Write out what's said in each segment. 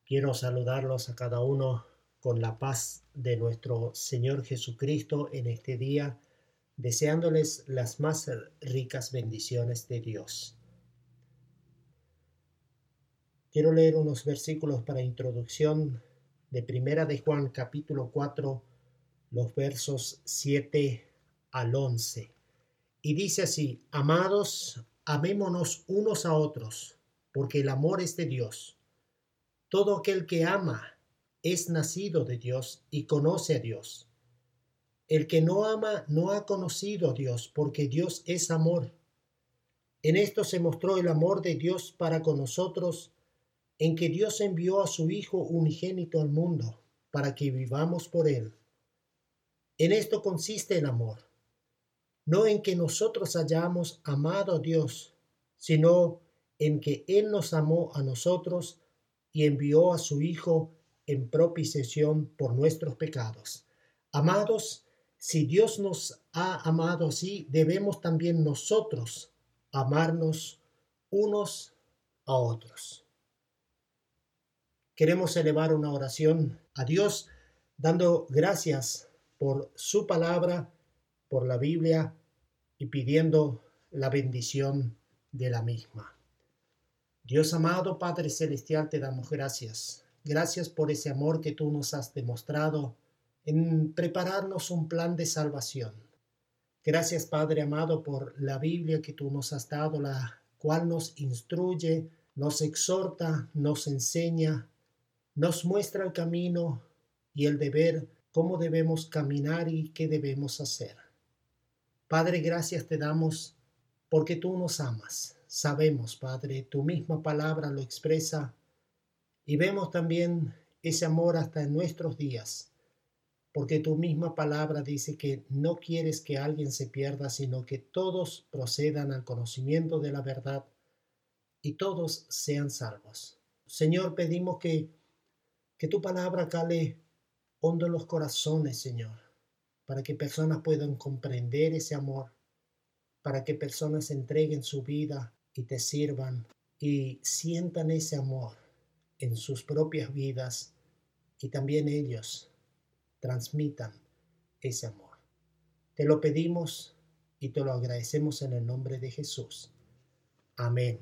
Quiero saludarlos a cada uno con la paz de nuestro Señor Jesucristo en este día, deseándoles las más ricas bendiciones de Dios. Quiero leer unos versículos para introducción de Primera de Juan, capítulo 4, los versos 7 al 11. Y dice así: Amados, amémonos unos a otros, porque el amor es de Dios. Todo aquel que ama es nacido de Dios y conoce a Dios. El que no ama no ha conocido a Dios, porque Dios es amor. En esto se mostró el amor de Dios para con nosotros, en que Dios envió a su Hijo unigénito al mundo, para que vivamos por él. En esto consiste el amor, no en que nosotros hayamos amado a Dios, sino en que Él nos amó a nosotros y envió a su Hijo en propiciación por nuestros pecados. Amados, si Dios nos ha amado así, debemos también nosotros amarnos unos a otros. Queremos elevar una oración a Dios, dando gracias por su palabra, por la Biblia, y pidiendo la bendición de la misma. Dios amado, Padre Celestial, te damos gracias. Gracias por ese amor que tú nos has demostrado en prepararnos un plan de salvación. Gracias, Padre amado, por la Biblia que tú nos has dado, la cual nos instruye, nos exhorta, nos enseña, nos muestra el camino y el deber, cómo debemos caminar y qué debemos hacer. Padre, gracias te damos porque tú nos amas. Sabemos, Padre, tu misma palabra lo expresa y vemos también ese amor hasta en nuestros días, porque tu misma palabra dice que no quieres que alguien se pierda, sino que todos procedan al conocimiento de la verdad y todos sean salvos. Señor, pedimos que tu palabra cale hondo en los corazones, Señor, para que personas puedan comprender ese amor, para que personas entreguen su vida y te sirvan y sientan ese amor en sus propias vidas y también ellos transmitan ese amor. Te lo pedimos y te lo agradecemos en el nombre de Jesús. Amén.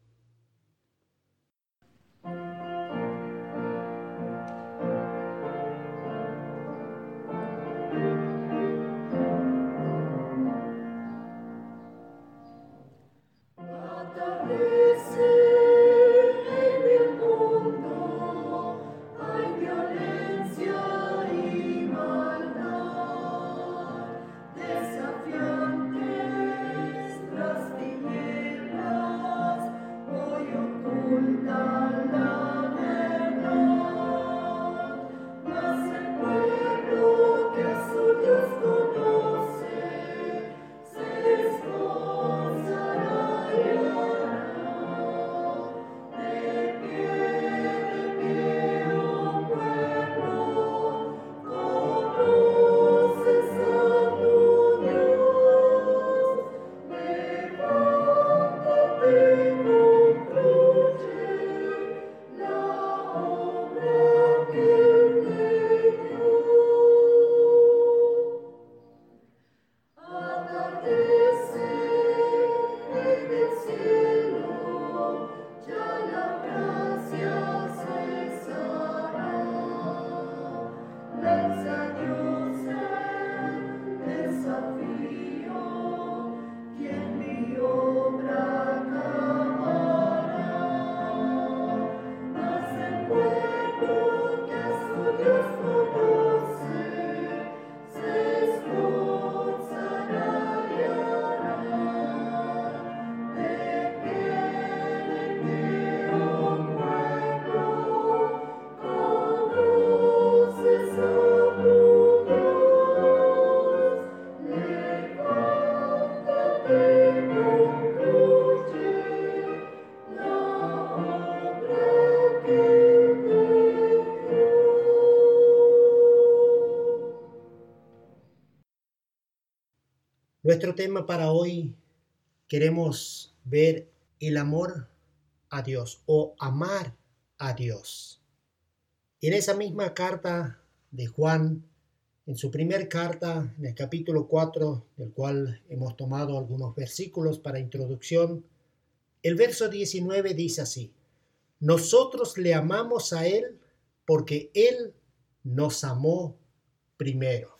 Nuestro tema para hoy, queremos ver el amor a Dios o amar a Dios. Y en esa misma carta de Juan, en su primer carta, en el capítulo 4, del cual hemos tomado algunos versículos para introducción, el verso 19 dice así: nosotros le amamos a Él porque Él nos amó primero.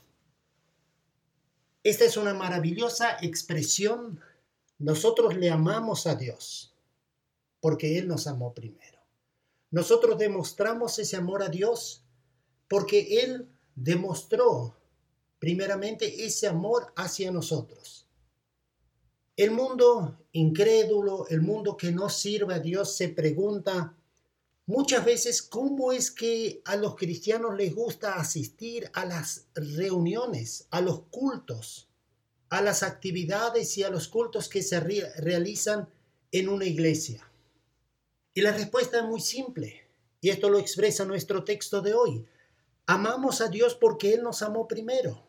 Esta es una maravillosa expresión. Nosotros le amamos a Dios porque Él nos amó primero. Nosotros demostramos ese amor a Dios porque Él demostró primeramente ese amor hacia nosotros. El mundo incrédulo, el mundo que no sirve a Dios, se pregunta muchas veces cómo es que a los cristianos les gusta asistir a las reuniones, a los cultos, a las actividades y a los cultos que se realizan en una iglesia. Y la respuesta es muy simple, y esto lo expresa nuestro texto de hoy. Amamos a Dios porque Él nos amó primero.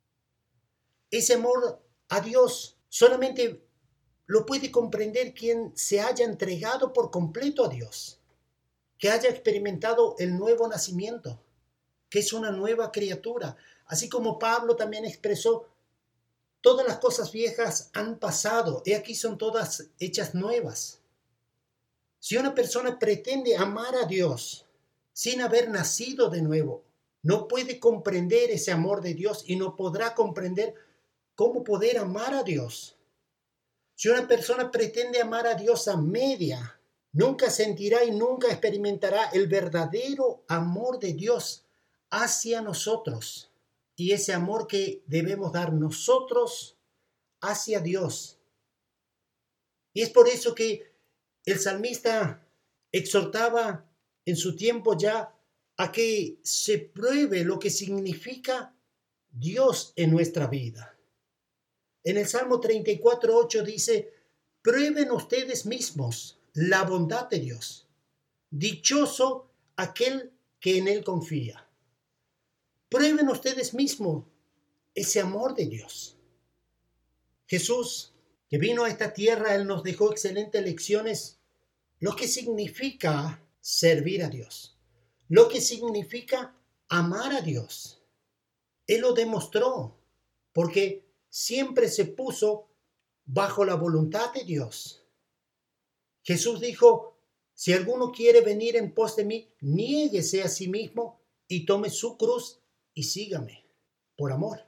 Ese amor a Dios solamente lo puede comprender quien se haya entregado por completo a Dios, que haya experimentado el nuevo nacimiento, que es una nueva criatura. Así como Pablo también expresó, todas las cosas viejas han pasado, y aquí son todas hechas nuevas. Si una persona pretende amar a Dios sin haber nacido de nuevo, no puede comprender ese amor de Dios y no podrá comprender cómo poder amar a Dios. Si una persona pretende amar a Dios a media, nunca sentirá y nunca experimentará el verdadero amor de Dios hacia nosotros y ese amor que debemos dar nosotros hacia Dios. Y es por eso que el salmista exhortaba en su tiempo ya a que se pruebe lo que significa Dios en nuestra vida. En el Salmo 34:8 dice: prueben ustedes mismos la bondad de Dios. Dichoso aquel que en Él confía. Prueben ustedes mismos ese amor de Dios. Jesús, que vino a esta tierra, Él nos dejó excelentes lecciones, lo que significa servir a Dios, lo que significa amar a Dios. Él lo demostró, porque siempre se puso bajo la voluntad de Dios. Jesús dijo: si alguno quiere venir en pos de mí, niéguese a sí mismo y tome su cruz y sígame, por amor.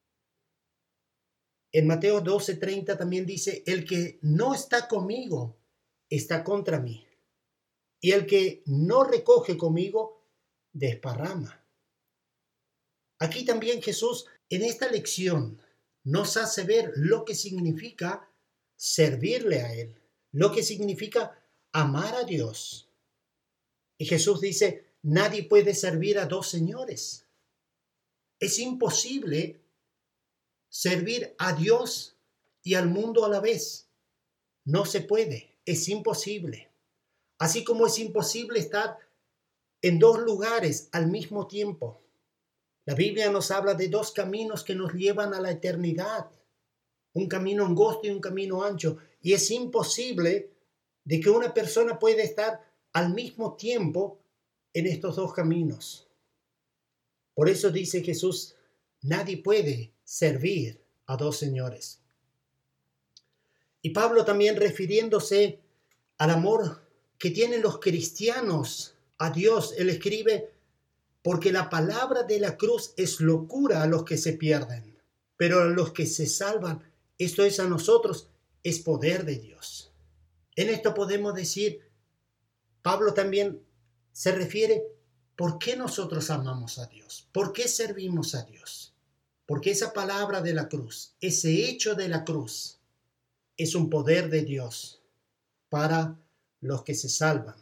En Mateo 12:30 también dice: el que no está conmigo está contra mí, y el que no recoge conmigo desparrama. Aquí también Jesús, en esta lección, nos hace ver lo que significa servirle a Él, lo que significa amar a Dios. Y Jesús dice: nadie puede servir a dos señores. Es imposible servir a Dios y al mundo a la vez. No se puede, es imposible. Así como es imposible estar en dos lugares al mismo tiempo. La Biblia nos habla de dos caminos que nos llevan a la eternidad. Un camino angosto y un camino ancho. Y es imposible de que una persona pueda estar al mismo tiempo en estos dos caminos. Por eso dice Jesús: nadie puede servir a dos señores. Y Pablo también, refiriéndose al amor que tienen los cristianos a Dios, él escribe: porque la palabra de la cruz es locura a los que se pierden, pero a los que se salvan, esto es a nosotros, es poder de Dios. En esto podemos decir, Pablo también se refiere: ¿por qué nosotros amamos a Dios? ¿Por qué servimos a Dios? Porque esa palabra de la cruz, ese hecho de la cruz, es un poder de Dios para los que se salvan.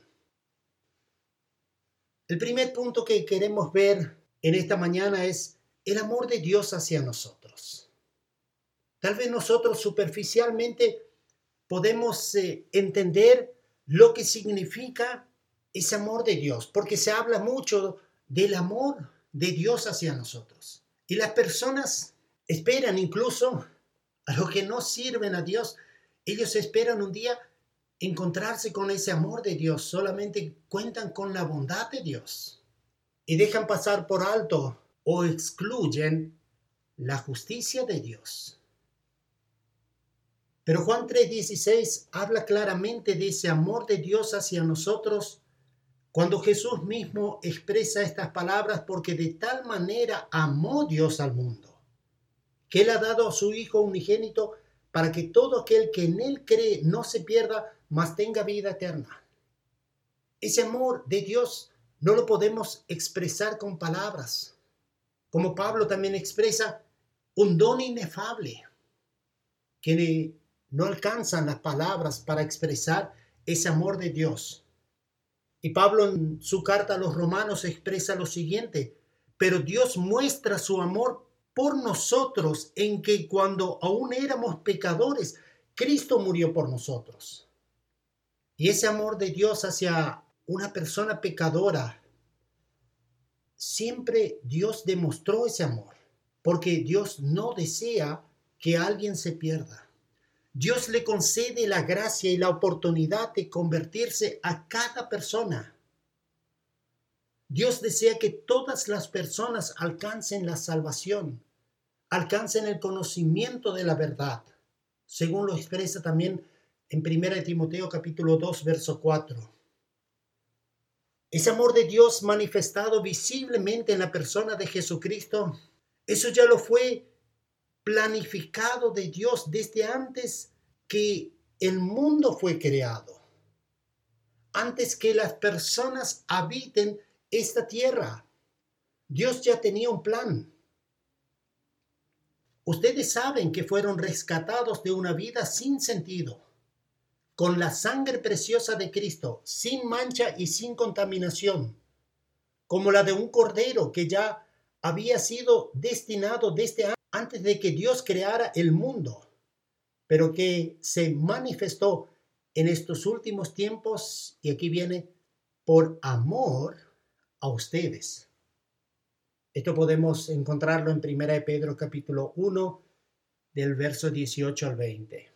El primer punto que queremos ver en esta mañana es el amor de Dios hacia nosotros. Tal vez nosotros superficialmente podemos entender lo que significa ese amor de Dios, porque se habla mucho del amor de Dios hacia nosotros. Y las personas esperan, incluso a los que no sirven a Dios, ellos esperan un día encontrarse con ese amor de Dios, solamente cuentan con la bondad de Dios. y dejan pasar por alto o excluyen la justicia de Dios. Pero Juan 3:16 habla claramente de ese amor de Dios hacia nosotros cuando Jesús mismo expresa estas palabras: porque de tal manera amó Dios al mundo, que Él ha dado a su Hijo unigénito para que todo aquel que en Él cree no se pierda, mas tenga vida eterna. Ese amor de Dios no lo podemos expresar con palabras. Como Pablo también expresa, un don inefable que no alcanzan las palabras para expresar ese amor de Dios. Y Pablo en su carta a los Romanos expresa lo siguiente: pero Dios muestra su amor por nosotros en que cuando aún éramos pecadores, Cristo murió por nosotros. Y ese amor de Dios hacia una persona pecadora, siempre Dios demostró ese amor, porque Dios no desea que alguien se pierda. Dios le concede la gracia y la oportunidad de convertirse a cada persona. Dios desea que todas las personas alcancen la salvación, alcancen el conocimiento de la verdad, según lo expresa también en 1 Timoteo capítulo 2, verso 4. Ese amor de Dios manifestado visiblemente en la persona de Jesucristo, eso ya lo fue planificado de Dios desde antes que el mundo fue creado, antes que las personas habiten esta tierra. Dios ya tenía un plan. Ustedes saben que fueron rescatados de una vida sin sentido, con la sangre preciosa de Cristo, sin mancha y sin contaminación, como la de un cordero que ya había sido destinado desde antes de que Dios creara el mundo, pero que se manifestó en estos últimos tiempos, y aquí viene, por amor a ustedes. Esto podemos encontrarlo en 1 de Pedro capítulo 1, del verso 18 al 20.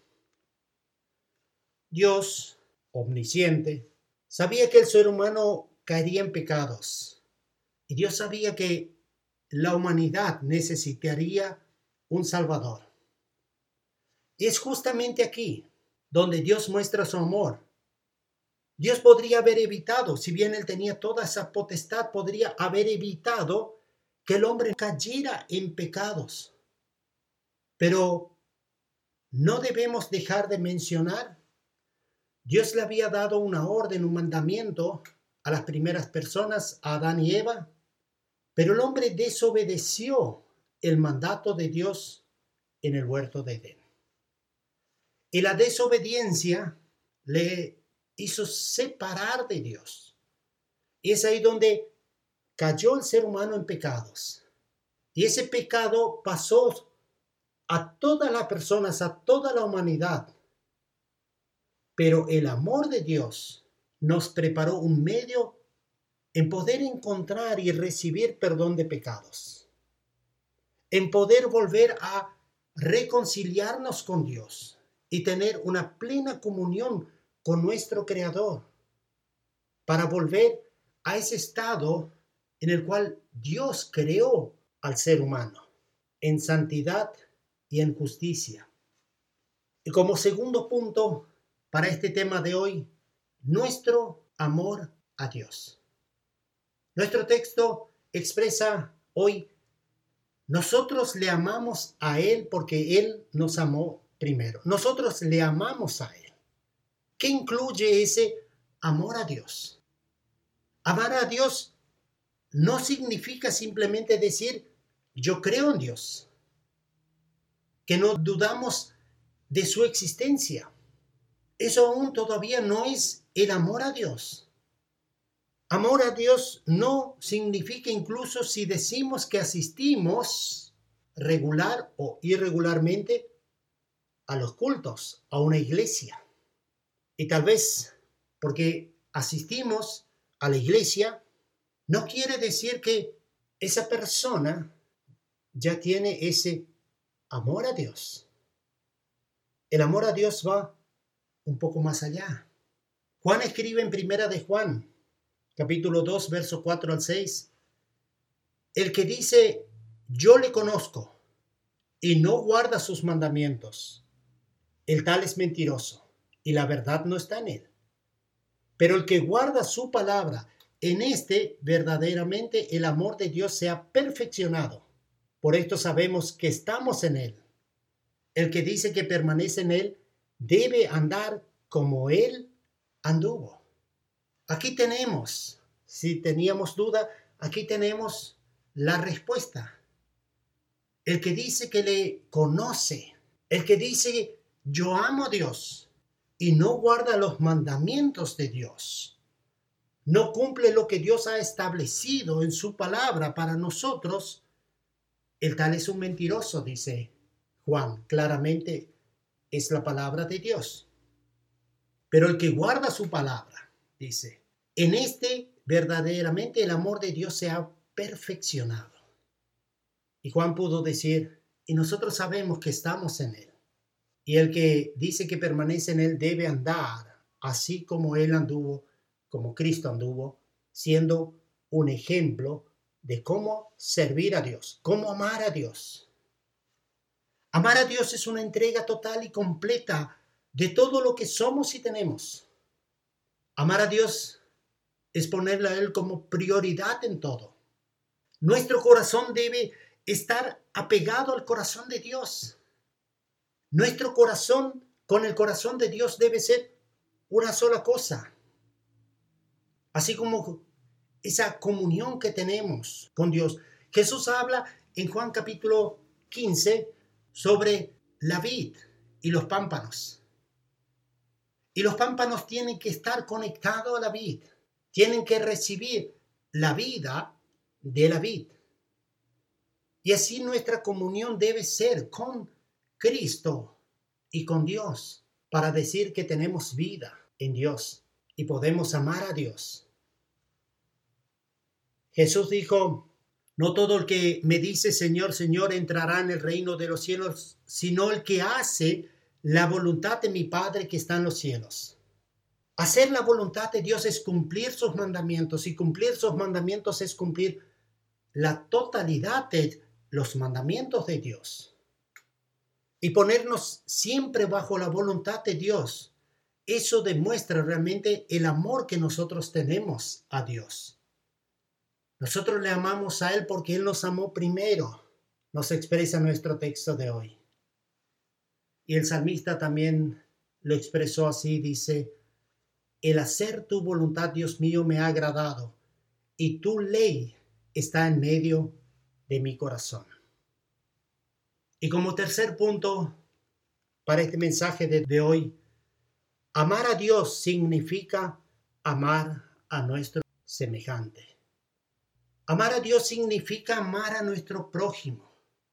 Dios, omnisciente, sabía que el ser humano caería en pecados, y Dios sabía que la humanidad necesitaría un Salvador. Y es justamente aquí donde Dios muestra su amor. Dios podría haber evitado, si bien Él tenía toda esa potestad, podría haber evitado que el hombre cayera en pecados. Pero no debemos dejar de mencionar, Dios le había dado una orden, un mandamiento a las primeras personas, a Adán y Eva, pero el hombre desobedeció el mandato de Dios en el huerto de Edén. Y la desobediencia le hizo separar de Dios. Y es ahí donde cayó el ser humano en pecados. Y ese pecado pasó a todas las personas, a toda la humanidad. Pero el amor de Dios nos preparó un medio en poder encontrar y recibir perdón de pecados, en poder volver a reconciliarnos con Dios y tener una plena comunión con nuestro Creador, para volver a ese estado en el cual Dios creó al ser humano, en santidad y en justicia. Y como segundo punto para este tema de hoy, nuestro amor a Dios. Nuestro texto expresa hoy: nosotros le amamos a Él porque Él nos amó primero. Nosotros le amamos a Él. ¿Qué incluye ese amor a Dios? Amar a Dios no significa simplemente decir yo creo en Dios, que no dudamos de su existencia. Eso aún todavía no es el amor a Dios. Amor a Dios no significa, incluso si decimos que asistimos regular o irregularmente a los cultos, a una iglesia. Y tal vez porque asistimos a la iglesia, no quiere decir que esa persona ya tiene ese amor a Dios. El amor a Dios va un poco más allá. Juan escribe en 1 de Juan, capítulo 2, verso 4 al 6, El que dice, yo le conozco y no guarda sus mandamientos, el tal es mentiroso y la verdad no está en él. Pero el que guarda su palabra, en este verdaderamente el amor de Dios se ha perfeccionado. Por esto sabemos que estamos en él. El que dice que permanece en él debe andar como él anduvo. Aquí tenemos, si teníamos duda, aquí tenemos la respuesta. El que dice que le conoce, el que dice yo amo a Dios y no guarda los mandamientos de Dios, no cumple lo que Dios ha establecido en su palabra para nosotros, el tal es un mentiroso, dice Juan. Claramente es la palabra de Dios. Pero el que guarda su palabra, dice, en este verdaderamente el amor de Dios se ha perfeccionado. Y Juan pudo decir, y nosotros sabemos que estamos en él. Y el que dice que permanece en él debe andar así como él anduvo, como Cristo anduvo, siendo un ejemplo de cómo servir a Dios, cómo amar a Dios. Amar a Dios es una entrega total y completa de todo lo que somos y tenemos. Amar a Dios es ponerle a Él como prioridad en todo. Nuestro corazón debe estar apegado al corazón de Dios. Nuestro corazón con el corazón de Dios debe ser una sola cosa. Así como esa comunión que tenemos con Dios. Jesús habla en Juan capítulo 15 sobre la vid y los pámpanos. Y los pámpanos tienen que estar conectados a la vid. Tienen que recibir la vida de la vid. Y así nuestra comunión debe ser con Cristo y con Dios para decir que tenemos vida en Dios y podemos amar a Dios. Jesús dijo, no todo el que me dice Señor, Señor entrará en el reino de los cielos, sino el que hace la voluntad de mi Padre que está en los cielos. Hacer la voluntad de Dios es cumplir sus mandamientos, y cumplir sus mandamientos es cumplir la totalidad de los mandamientos de Dios. Y ponernos siempre bajo la voluntad de Dios. Eso demuestra realmente el amor que nosotros tenemos a Dios. Nosotros le amamos a Él porque Él nos amó primero, nos expresa nuestro texto de hoy. Y el salmista también lo expresó así, dice, el hacer tu voluntad, Dios mío, me ha agradado, y tu ley está en medio de mi corazón. Y como tercer punto para este mensaje de hoy, amar a Dios significa amar a nuestro semejante. Amar a Dios significa amar a nuestro prójimo.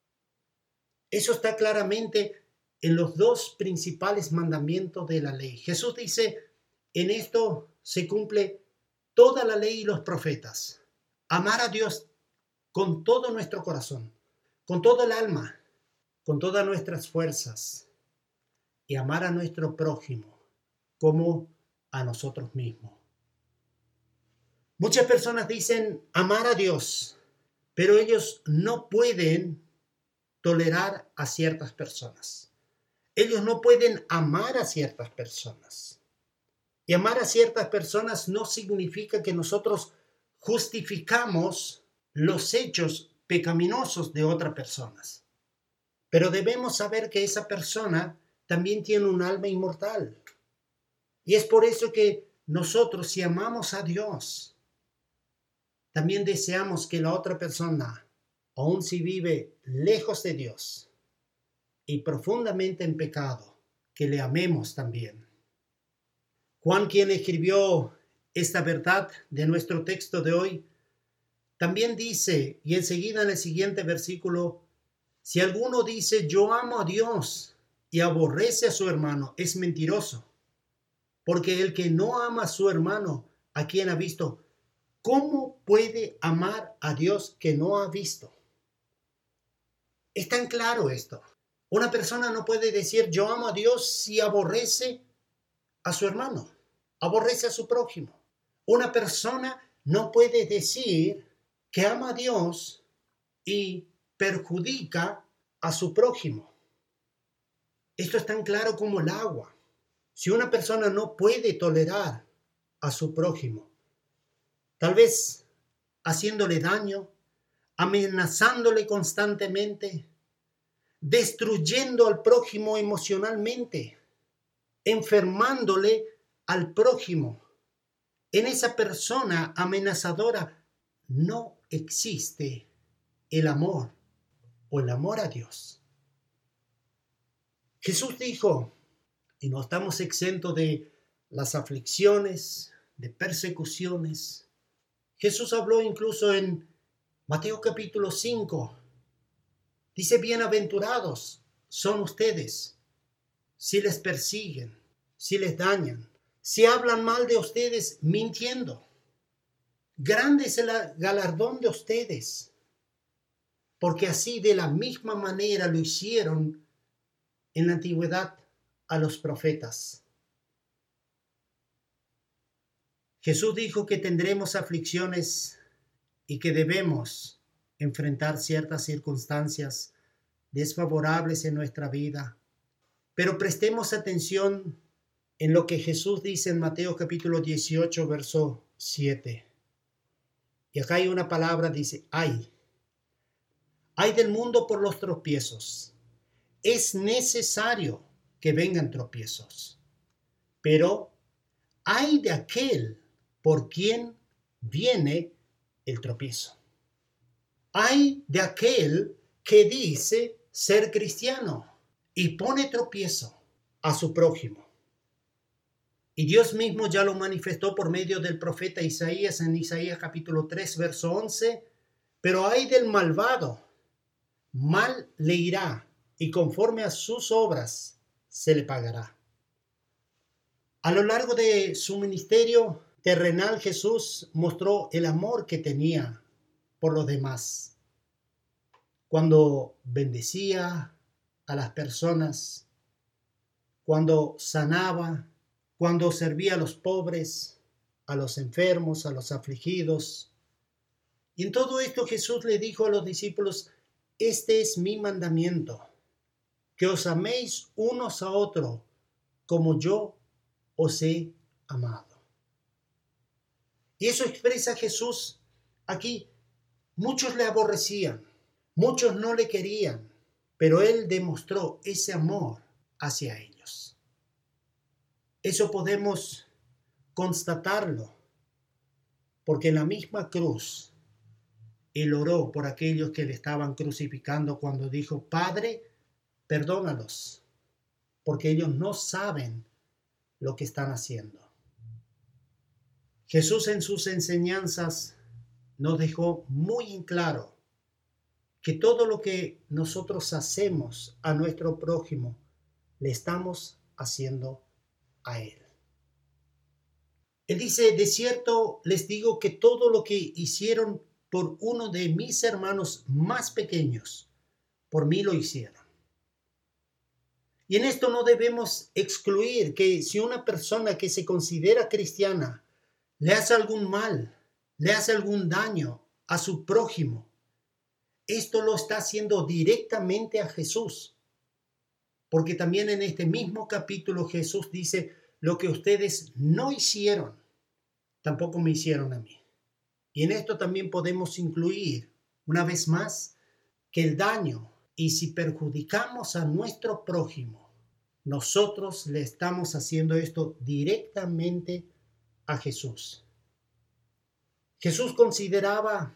Eso está claramente en los dos principales mandamientos de la ley. Jesús dice, en esto se cumple toda la ley y los profetas. Amar a Dios con todo nuestro corazón, con todo el alma, con todas nuestras fuerzas, y amar a nuestro prójimo como a nosotros mismos. Muchas personas dicen amar a Dios, pero ellos no pueden tolerar a ciertas personas. Ellos no pueden amar a ciertas personas. Y amar a ciertas personas no significa que nosotros justificamos los hechos pecaminosos de otras personas. Pero debemos saber que esa persona también tiene un alma inmortal. Y es por eso que nosotros, si amamos a Dios, también deseamos que la otra persona, aun si vive lejos de Dios y profundamente en pecado, que le amemos también. Juan, quien escribió esta verdad de nuestro texto de hoy, también dice, y enseguida en el siguiente versículo, si alguno dice yo amo a Dios y aborrece a su hermano, es mentiroso. Porque el que no ama a su hermano, a quien ha visto, ¿cómo puede amar a Dios que no ha visto? Es tan claro esto. Una persona no puede decir yo amo a Dios si aborrece a su hermano, aborrece a su prójimo. Una persona no puede decir que ama a Dios y perjudica a su prójimo. Esto es tan claro como el agua. Si una persona no puede tolerar a su prójimo, tal vez haciéndole daño, amenazándole constantemente, destruyendo al prójimo emocionalmente, enfermándole al prójimo, en esa persona amenazadora no existe el amor o el amor a Dios. Jesús dijo, y no estamos exentos de las aflicciones, de persecuciones. Jesús habló incluso en Mateo capítulo 5. Dice, bienaventurados son ustedes si les persiguen, si les dañan, si hablan mal de ustedes mintiendo. Grande es el galardón de ustedes, porque así de la misma manera lo hicieron en la antigüedad a los profetas. Jesús dijo que tendremos aflicciones y que debemos enfrentar ciertas circunstancias desfavorables en nuestra vida. Pero prestemos atención en lo que Jesús dice en Mateo capítulo 18, verso 7. Y acá hay una palabra, dice, ay del mundo por los tropiezos. Es necesario que vengan tropiezos, pero ay de aquel por quien viene el tropiezo. Ay de aquel que dice ser cristiano y pone tropiezo a su prójimo. Y Dios mismo ya lo manifestó por medio del profeta Isaías en Isaías capítulo 3, verso 11. Pero ay del malvado, mal le irá, y conforme a sus obras se le pagará. A lo largo de su ministerio terrenal, Jesús mostró el amor que tenía por los demás. Cuando bendecía a las personas, cuando sanaba, cuando servía a los pobres, a los enfermos, a los afligidos. Y en todo esto Jesús le dijo a los discípulos, este es mi mandamiento, que os améis unos a otros como yo os he amado. Y eso expresa Jesús aquí. Muchos le aborrecían, muchos no le querían, pero él demostró ese amor hacia ellos. Eso podemos constatarlo, porque en la misma cruz él oró por aquellos que le estaban crucificando cuando dijo, Padre, perdónalos, porque ellos no saben lo que están haciendo. Jesús en sus enseñanzas nos dejó muy en claro que todo lo que nosotros hacemos a nuestro prójimo, le estamos haciendo a él. Él dice, de cierto les digo que todo lo que hicieron por uno de mis hermanos más pequeños, por mí lo hicieron. Y en esto no debemos excluir que si una persona que se considera cristiana le hace algún mal, le hace algún daño a su prójimo, esto lo está haciendo directamente a Jesús. Porque también en este mismo capítulo Jesús dice, lo que ustedes no hicieron, tampoco me hicieron a mí. Y en esto también podemos incluir, una vez más, que el daño, y si perjudicamos a nuestro prójimo, nosotros le estamos haciendo esto directamente a Jesús. Jesús considera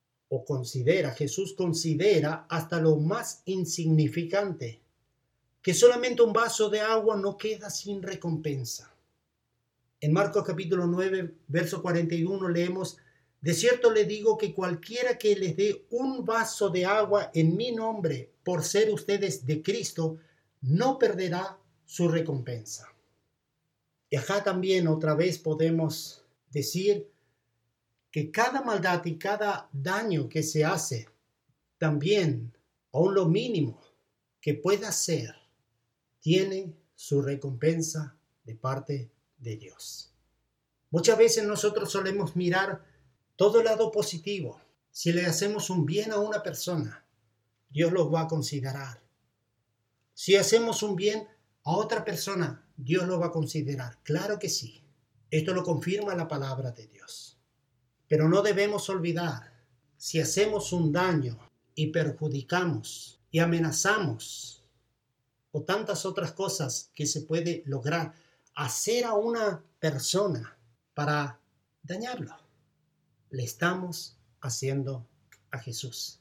hasta lo más insignificante, que solamente un vaso de agua no queda sin recompensa. En Marcos capítulo 9, verso 41 leemos, de cierto le digo que cualquiera que les dé un vaso de agua en mi nombre, por ser ustedes de Cristo, no perderá su recompensa. Y acá también otra vez podemos decir que cada maldad y cada daño que se hace, también, aun lo mínimo que pueda hacer, tiene su recompensa de parte de Dios. Muchas veces nosotros solemos mirar todo el lado positivo, Si le hacemos un bien a una persona, Dios lo va a considerar. Si hacemos un bien a otra persona, Dios lo va a considerar. Claro que sí. Esto lo confirma la palabra de Dios. Pero no debemos olvidar, si hacemos un daño y perjudicamos y amenazamos o tantas otras cosas que se puede lograr hacer a una persona para dañarlo, le estamos haciendo a Jesús.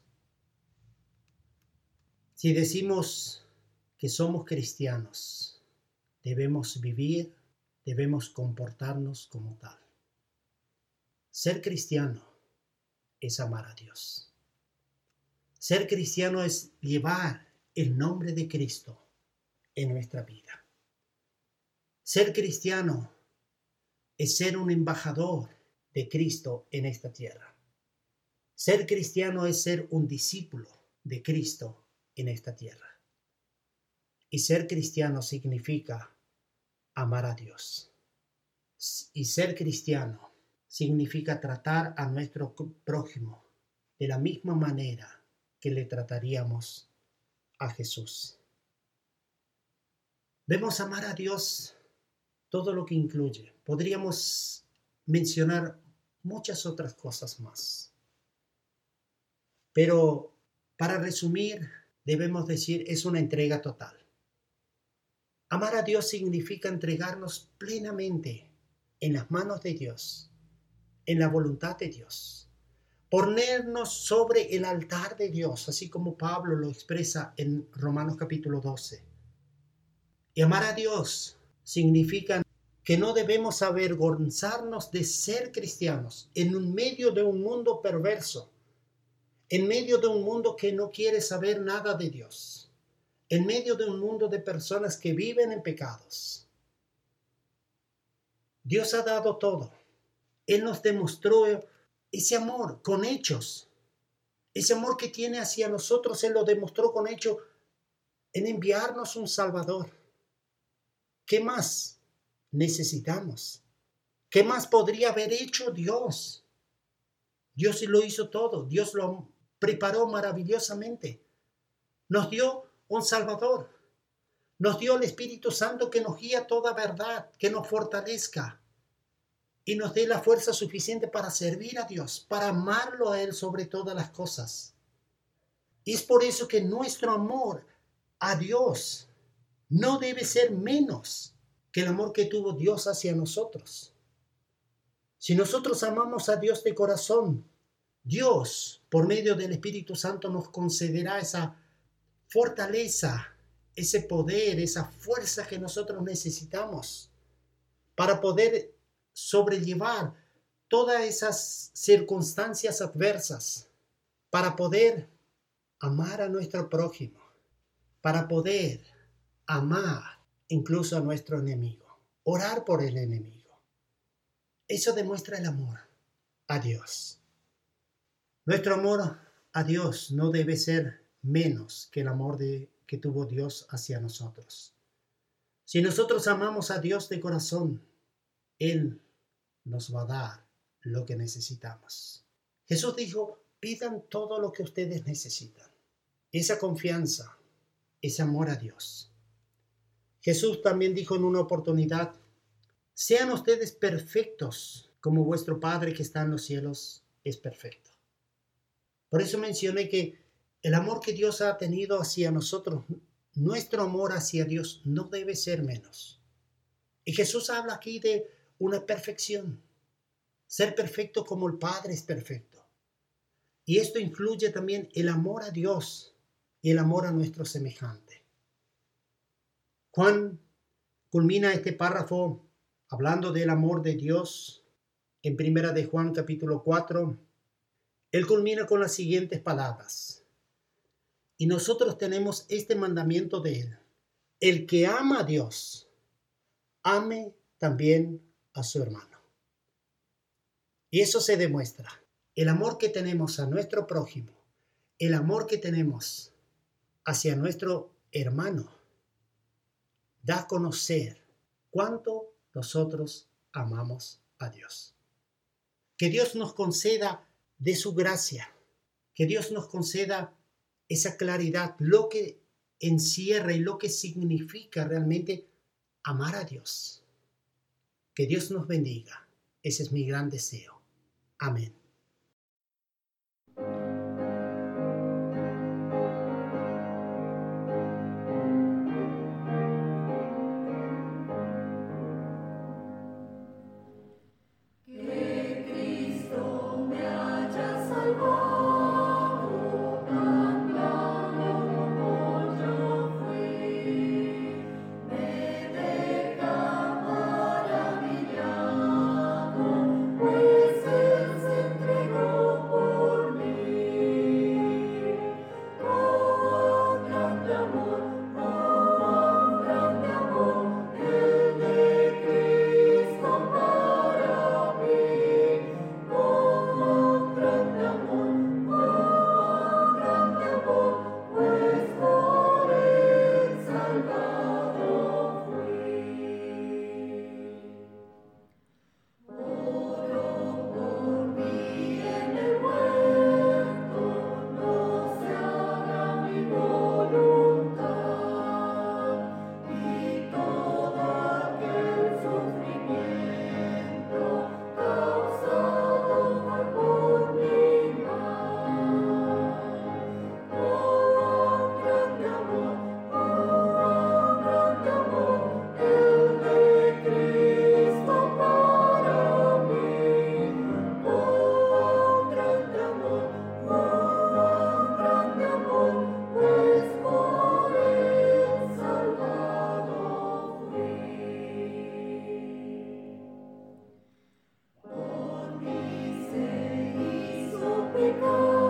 Si decimos que somos cristianos, debemos vivir, debemos comportarnos como tal. Ser cristiano es amar a Dios. Ser cristiano es llevar el nombre de Cristo en nuestra vida. Ser cristiano es ser un embajador de Cristo en esta tierra. Ser cristiano es ser un discípulo de Cristo en esta tierra. Y ser cristiano significa amar a Dios. Y ser cristiano significa tratar a nuestro prójimo de la misma manera que le trataríamos a Jesús. Debemos amar a Dios todo lo que incluye. Podríamos mencionar muchas otras cosas más. Pero para resumir, debemos decir, es una entrega total. Amar a Dios significa entregarnos plenamente en las manos de Dios, en la voluntad de Dios. Ponernos sobre el altar de Dios, así como Pablo lo expresa en Romanos capítulo 12. Y amar a Dios significa que no debemos avergonzarnos de ser cristianos en medio de un mundo perverso, en medio de un mundo que no quiere saber nada de Dios, en medio de un mundo de personas que viven en pecados. Dios ha dado todo. Él nos demostró ese amor con hechos. Ese amor que tiene hacia nosotros, Él lo demostró con hechos en enviarnos un Salvador. ¿Qué más necesitamos? ¿Qué más podría haber hecho Dios? Dios lo hizo todo. Dios lo preparó maravillosamente. Nos dio un Salvador. Nos dio el Espíritu Santo que nos guía toda verdad, que nos fortalezca y nos dé la fuerza suficiente para servir a Dios, para amarlo a Él sobre todas las cosas. Y es por eso que nuestro amor a Dios no debe ser menos que el amor que tuvo Dios hacia nosotros. Si nosotros amamos a Dios de corazón, Dios, por medio del Espíritu Santo, nos concederá esa fortaleza, ese poder, esa fuerza que nosotros necesitamos para poder sobrellevar todas esas circunstancias adversas, para poder amar a nuestro prójimo, para poder amar incluso a nuestro enemigo, orar por el enemigo. Eso demuestra el amor a Dios. Nuestro amor a Dios no debe ser menos que el amor que tuvo Dios hacia nosotros. Si nosotros amamos a Dios de corazón, Él nos va a dar lo que necesitamos. Jesús dijo, pidan todo lo que ustedes necesitan. Esa confianza, ese amor a Dios. Jesús también dijo en una oportunidad, sean ustedes perfectos como vuestro Padre que está en los cielos es perfecto. Por eso mencioné que el amor que Dios ha tenido hacia nosotros, nuestro amor hacia Dios no debe ser menos. Y Jesús habla aquí de una perfección. Ser perfecto como el Padre es perfecto. Y esto incluye también el amor a Dios y el amor a nuestro semejante. Juan culmina este párrafo hablando del amor de Dios en Primera de Juan capítulo 4. Él culmina con las siguientes palabras. Y nosotros tenemos este mandamiento de Él. El que ama a Dios, ame también a su hermano. Y eso se demuestra. El amor que tenemos a nuestro prójimo, el amor que tenemos hacia nuestro hermano, da a conocer cuánto nosotros amamos a Dios. Que Dios nos conceda de su gracia, Que Dios nos conceda esa claridad, lo que encierra y lo que significa realmente amar a Dios. Que Dios nos bendiga. Ese es mi gran deseo. Amén. Because